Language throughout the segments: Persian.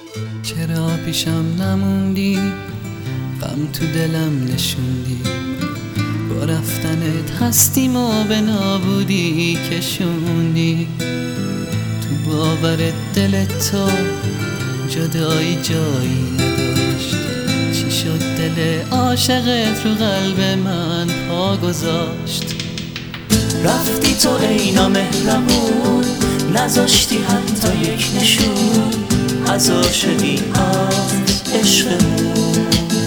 چرا پیشم نموندی، غم تو دلم نشوندی، با رفتنت هستیمو به نابودی کشوندی. تو باور دل تو جدایی جایی نداشت، چی شد دل عاشقت رو قلب من پا گذاشت؟ رفتی تو ای نامهربون، نذاشتی حتی یک نشون از عاشقی از عشقمون.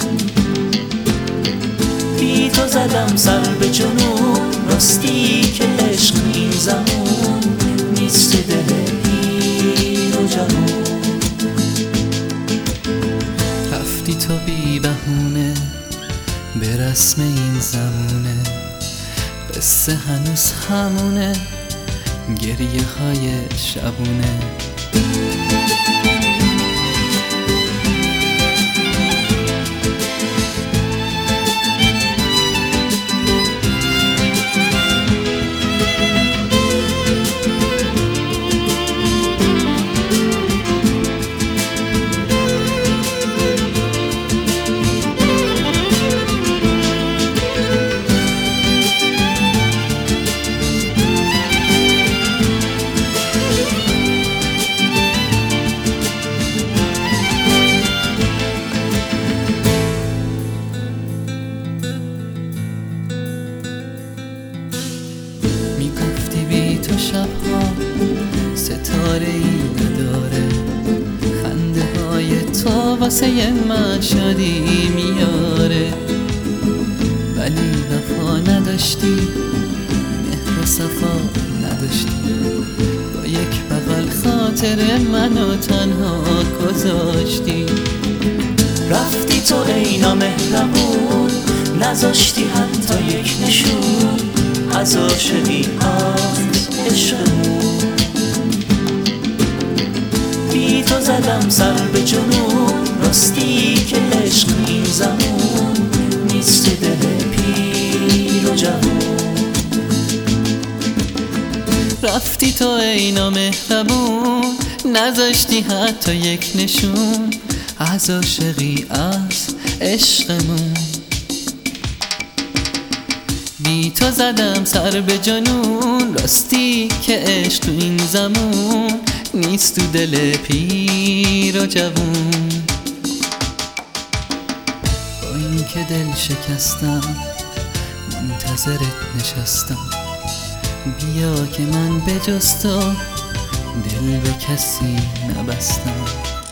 بی تو زدم سر به جنون، راستی که عشق این زمان نیست تو دل پیر و جوون. رفتی تو بی بهونه به رسم این زمونه، قصه هنوز همونه، گریه های شبونه. میگفتی بی تو شبها ستاره ای نداره، خنده های تو واسه من شادی میاره. ولی وفا نداشتی، مهر و صفا نداشتی، با یک بغل خاطر منو تنها گذاشتی. رفتی تو ای نامهربون، نذاشتی حتی یک نشون از عاشقی از عشقمون. بی تو زدم سر به جنون، راستی که عشق این زمان نیست دل پیر و جوون. رفتی تو ای نامهربون، نذاشتی حتی یک نشون از عاشقی از عشقمون. بی تو زدم سر به جنون، راستی که عشق تو این زمان نیست تو دل پیر و جوون. با این که دل شکستم منتظرت نشستم، بیا که من به جز تو دل به کسی نبستم.